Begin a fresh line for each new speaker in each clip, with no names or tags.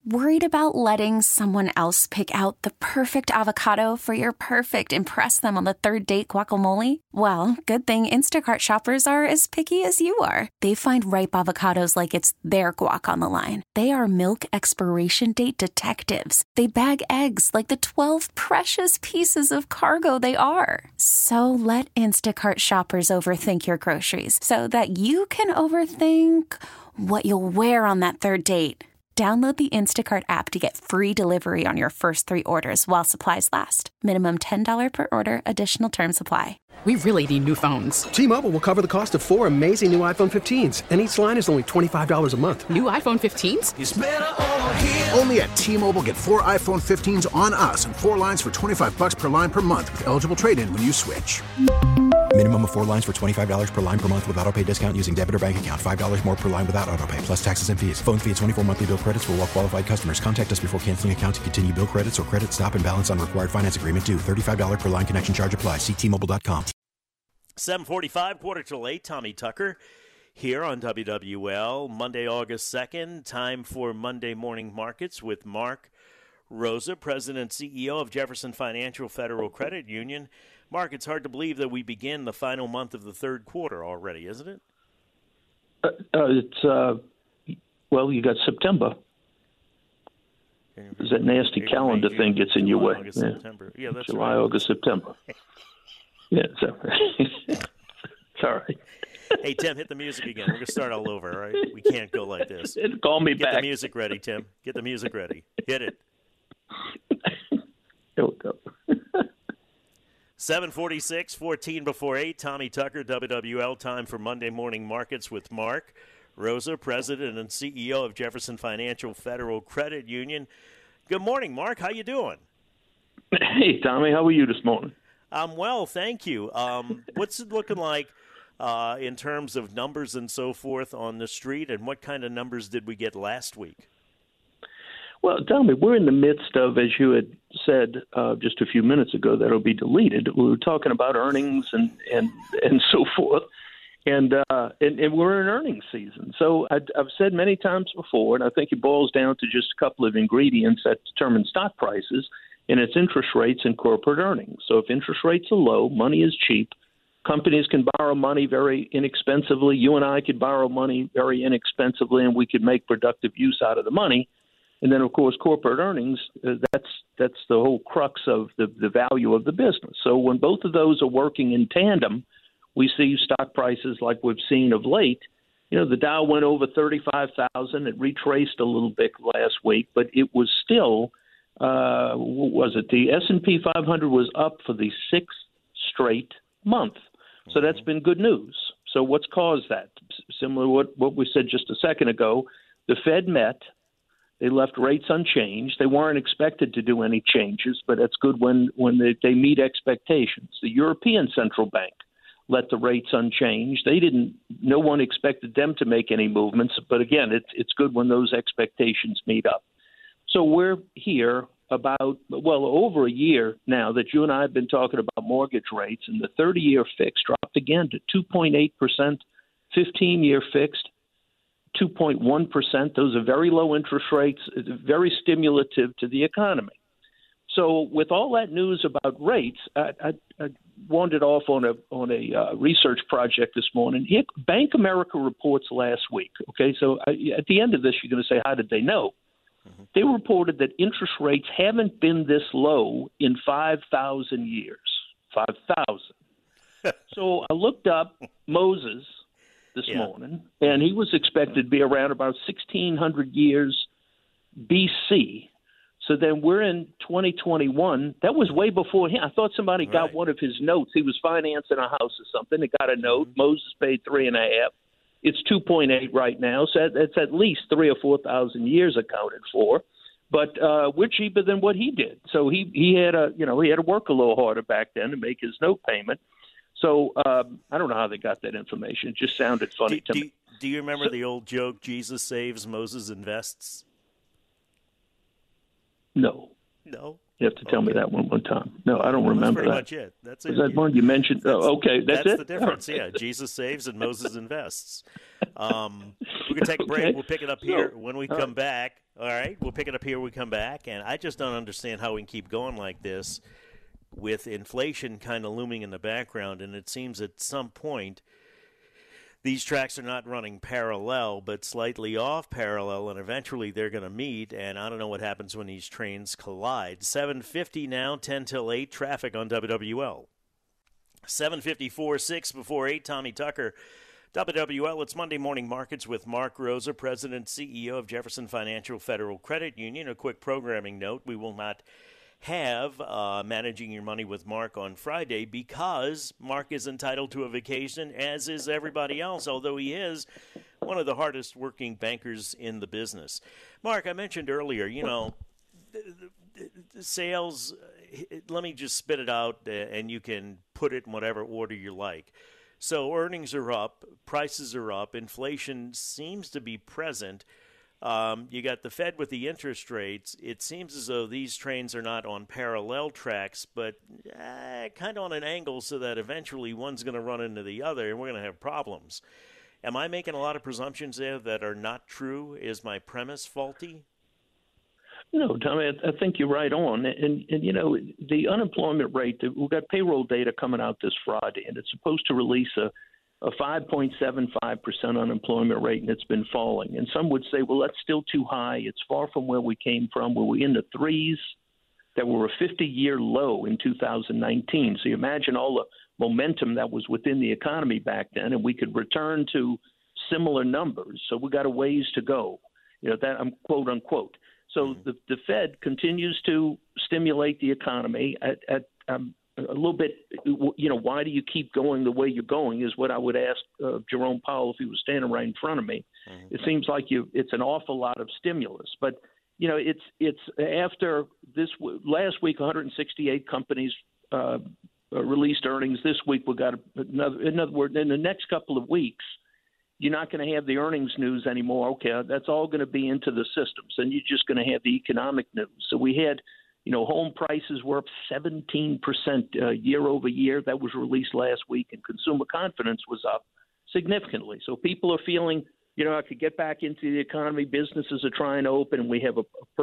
Worried about letting someone else pick out the perfect avocado for your perfect impress them on the third date guacamole? Well, good thing Instacart shoppers are as picky as you are. They find ripe avocados like it's their guac on the line. They are milk expiration date detectives. They bag eggs like the 12 precious pieces of cargo they are. So let Instacart shoppers overthink your groceries so that you can overthink what you'll wear on that third date. Download the Instacart app to get free delivery on your first 3 orders while supplies last. Minimum $10 per order. Additional terms apply.
We really need new phones.
T-Mobile will cover the cost of 4 amazing new iPhone 15s, and each line is only $25 a month.
New iPhone 15s?
It's better over here.
Only at T-Mobile, get 4 iPhone 15s on us and 4 lines for $25 per line per month with eligible trade-in when you switch.
Minimum of 4 lines for $25 per line per month with autopay discount using debit or bank account. $5 more per line without autopay, plus taxes and fees. Phone fee at 24 monthly bill credits for well-qualified customers. Contact us before canceling account to continue bill credits or credit stop and balance on required finance agreement due. $35 per line connection charge applies. See T-Mobile.com.
7:45, quarter till 8, Tommy Tucker here on WWL. Monday, August 2nd, time for Monday Morning Markets with Mark Rosa, President and CEO of Jefferson Financial Federal Credit Union. Mark, it's hard to believe that we begin the final month of the third quarter already, isn't it?
Well, you got September. There's that nasty calendar thing gets in your way.
August, September. Yeah, that's
July,
right.
August, September. Yeah, so sorry.
Hey, Tim, hit the music again. We're going to start all over, all right? We can't go like this.
Call me
Get
back.
the music ready, Tim. Get the music ready. Hit it.
Here we go.
7:46, 14 before 8. Tommy Tucker, WWL, time for Monday Morning Markets with Mark Rosa, President and CEO of Jefferson Financial Federal Credit Union. Good morning, Mark. How you doing?
Hey, Tommy. How are you this morning?
I'm well, thank you. What's it looking like in terms of numbers and so forth on the street, and what kind of numbers did we get last week?
Well, Tommy, we're in the midst of, as you had said just a few minutes ago, that'll be deleted. We were talking about earnings and so forth, and we're in earnings season. So I've said many times before, and I think it boils down to just a couple of ingredients that determine stock prices, and it's interest rates and corporate earnings. So if interest rates are low, money is cheap. Companies can borrow money very inexpensively. You and I could borrow money very inexpensively, and we could make productive use out of the money. And then, of course, corporate earnings, that's the whole crux of the value of the business. So when both of those are working in tandem, we see stock prices like we've seen of late. You know, the Dow went over 35,000. It retraced a little bit last week, but it was still what was it? The S&P 500 was up for the 6th straight month. So that's been good news. So what's caused that? Similar to what we said just a second ago, the Fed met. They left rates unchanged. They weren't expected to do any changes, but that's good when they meet expectations. The European Central Bank let the rates unchanged. No one expected them to make any movements, but again, it's good when those expectations meet up. So we're here about, over a year now that you and I have been talking about mortgage rates, and the 30-year fixed dropped again to 2.8%, 15-year fixed, 2.1%. Those are very low interest rates, very stimulative to the economy. So with all that news about rates, I wandered off on a research project this morning. Bank America reports last week. Okay, so at the end of this, you're going to say, how did they know? They reported that interest rates haven't been this low in 5,000 years. 5,000. So I looked up Moses this morning, and he was expected to be around about 1,600 years BC. So then we're in 2021. That was way before him. I thought somebody got one of his notes. He was financing a house or something. They got a note. Moses paid 3.5. It's 2.8 right now. So it's at least 3,000 or 4,000 years accounted for. But we're cheaper than what he did. So he had to work a little harder back then to make his note payment. So I don't know how they got that information. It just sounded funny to me.
Do you remember the old joke, Jesus saves, Moses invests?
No.
No.
You have to tell me that one more time. No, I don't remember that.
That's pretty much it. That's it.
Was that one you mentioned? Okay, that's it?
The difference, yeah. Jesus saves and Moses invests. We're going to take a break.
Okay.
We'll pick it up here when we come back. All right, we'll pick it up here when we come back. And I just don't understand how we can keep going like this with inflation kind of looming in the background. And it seems at some point these tracks are not running parallel, but slightly off parallel, and eventually they're going to meet, and I don't know what happens when these trains collide. 7:50 now, 10 till 8, traffic on WWL. 7:54, 6 before 8, Tommy Tucker, WWL. It's Monday Morning Markets with Mark Rosa, President, CEO of Jefferson Financial Federal Credit Union. A quick programming note, we will not have Managing Your Money with Mark on Friday because Mark is entitled to a vacation, as is everybody else, although he is one of the hardest working bankers in the business. Mark, I mentioned earlier, the sales, let me just spit it out and you can put it in whatever order you like. So earnings are up, prices are up, inflation seems to be present. You got the Fed with the interest rates. It seems as though these trains are not on parallel tracks, but kind of on an angle so that eventually one's going to run into the other and we're going to have problems. Am I making a lot of presumptions there that are not true? Is my premise faulty?
No, Tommy, I think you're right on. And the unemployment rate, we've got payroll data coming out this Friday, and it's supposed to release a 5.75% unemployment rate, and it's been falling. And some would say, well, that's still too high. It's far from where we came from. Were we in the threes that were a 50-year low in 2019? So you imagine all the momentum that was within the economy back then, and we could return to similar numbers. So we got a ways to go, that I'm quote unquote. So the Fed continues to stimulate the economy at a little bit, why do you keep going the way you're going is what I would ask Jerome Powell if he was standing right in front of me. Mm-hmm. It seems like it's an awful lot of stimulus. But, it's after this last week, 168 companies released earnings. This week we got in other words, in the next couple of weeks, you're not going to have the earnings news anymore. Okay, that's all going to be into the systems, and you're just going to have the economic news. So we had home prices were up 17% year over year. That was released last week, and consumer confidence was up significantly. So people are feeling, I could get back into the economy. Businesses are trying to open, and we have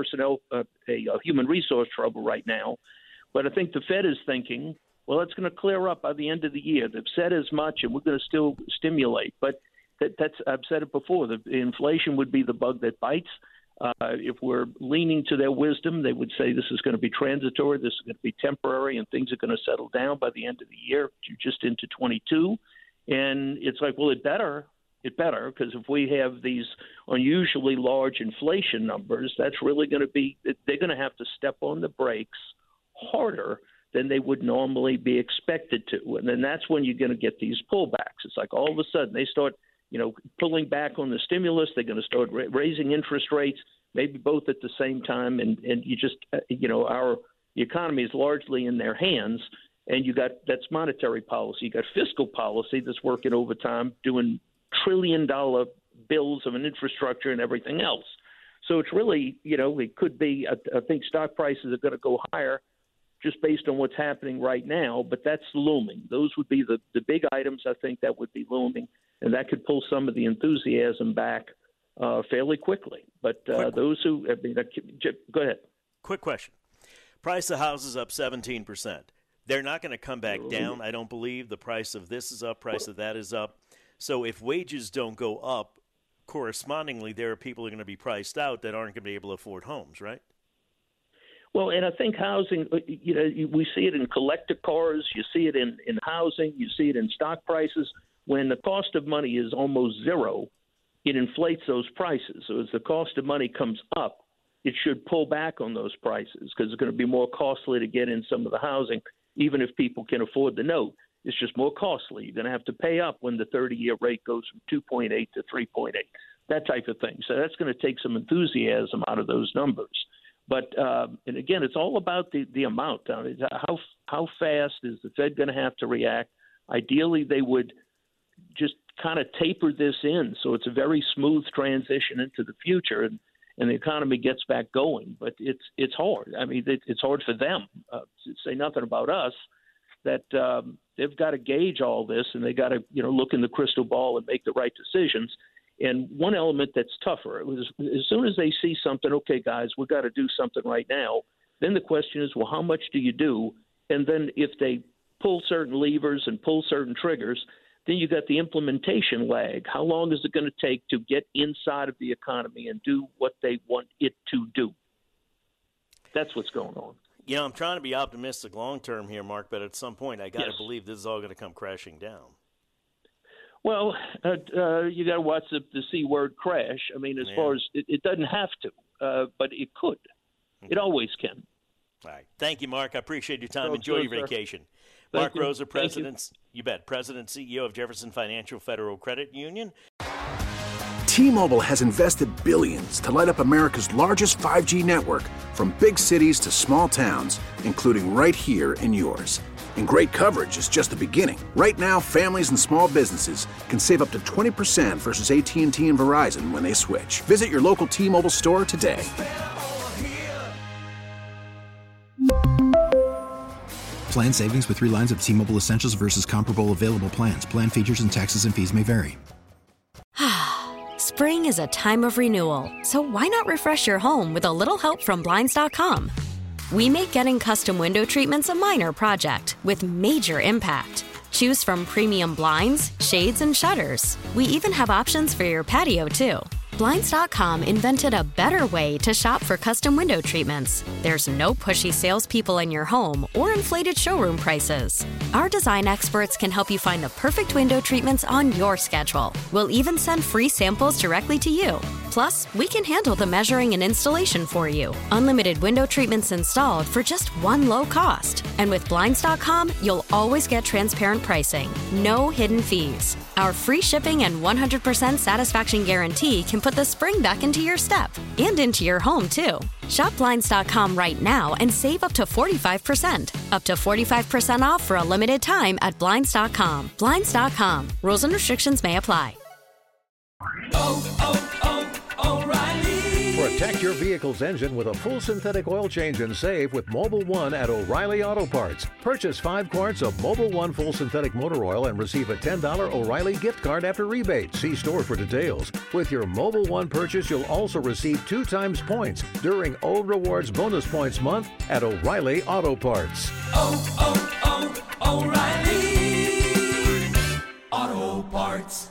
a human resource trouble right now. But I think the Fed is thinking, well, it's going to clear up by the end of the year. They've said as much, and we're going to still stimulate. But that's I've said it before. The inflation would be the bug that bites. If we're leaning to their wisdom, they would say this is going to be transitory, this is going to be temporary, and things are going to settle down by the end of the year, just into 22. And it's like, well, it better, because if we have these unusually large inflation numbers, that's really going to be – they're going to have to step on the brakes harder than they would normally be expected to. And then that's when you're going to get these pullbacks. It's like all of a sudden they start – pulling back on the stimulus. They're going to start raising interest rates, maybe both at the same time. And you just, the economy is largely in their hands. And that's monetary policy. You got fiscal policy that's working overtime, doing $1 trillion bills of an infrastructure and everything else. So it's really, it could be, I think stock prices are going to go higher just based on what's happening right now, but that's looming. Those would be the big items, I think, that would be looming. And that could pull some of the enthusiasm back fairly quickly. But those who – go ahead.
Quick question. Price of houses up 17%. They're not going to come back down, I don't believe. The price of this is up, price of that is up. So if wages don't go up, correspondingly, there are people who are going to be priced out that aren't going to be able to afford homes, right?
Well, and I think housing, we see it in collector cars. You see it in housing. You see it in stock prices. When the cost of money is almost zero, it inflates those prices. So as the cost of money comes up, it should pull back on those prices because it's going to be more costly to get in some of the housing, even if people can afford the note. It's just more costly. You're going to have to pay up when the 30-year rate goes from 2.8 to 3.8, that type of thing. So that's going to take some enthusiasm out of those numbers. But, and again, it's all about the amount. How fast is the Fed going to have to react? Ideally, they would just kind of taper this in so it's a very smooth transition into the future. and the economy gets back going. But it's hard. I mean, it's hard for them. To say nothing about us, that they've got to gauge all this, and they got to look in the crystal ball and make the right decisions. And one element that's tougher was as soon as they see something, okay, guys, we've got to do something right now. Then the question is, well, how much do you do? And then if they pull certain levers and pull certain triggers, then you got the implementation lag. How long is it going to take to get inside of the economy and do what they want it to do? That's what's going on.
I'm trying to be optimistic long term here, Mark, but at some point I got to believe this is all going to come crashing down.
Well, you got to watch the C word crash. I mean, as far as it doesn't have to, but it could. Okay. It always can.
All right. Thank you, Mark. I appreciate your time. Enjoy your vacation. Mark Rosa, President, you bet, President and CEO of Jefferson Financial Federal Credit Union.
T-Mobile has invested billions to light up America's largest 5G network, from big cities to small towns, including right here in yours. And great coverage is just the beginning. Right now, families and small businesses can save up to 20% versus AT&T and Verizon when they switch. Visit your local T-Mobile store today.
Plan savings with 3 lines of T-Mobile Essentials versus comparable available plans. Plan features and taxes and fees may vary.
Spring is a time of renewal, so why not refresh your home with a little help from Blinds.com? We make getting custom window treatments a minor project with major impact. Choose from premium blinds, shades, and shutters. We even have options for your patio, too. Blinds.com invented a better way to shop for custom window treatments. There's no pushy salespeople in your home or inflated showroom prices. Our design experts can help you find the perfect window treatments on your schedule. We'll even send free samples directly to you. Plus, we can handle the measuring and installation for you. Unlimited window treatments installed for just one low cost. And with Blinds.com, you'll always get transparent pricing. No hidden fees. Our free shipping and 100% satisfaction guarantee can put the spring back into your step and into your home, too. Shop Blinds.com right now and save up to 45%. Up to 45% off for a limited time at Blinds.com. Blinds.com. Rules and restrictions may apply.
O'Reilly. Protect your vehicle's engine with a full synthetic oil change and save with Mobil 1 at O'Reilly Auto Parts. Purchase 5 quarts of Mobil 1 full synthetic motor oil and receive a $10 O'Reilly gift card after rebate. See store for details. With your Mobil 1 purchase, you'll also receive 2 times points during O Rewards Bonus Points Month at O'Reilly Auto Parts.
O'Reilly Auto Parts.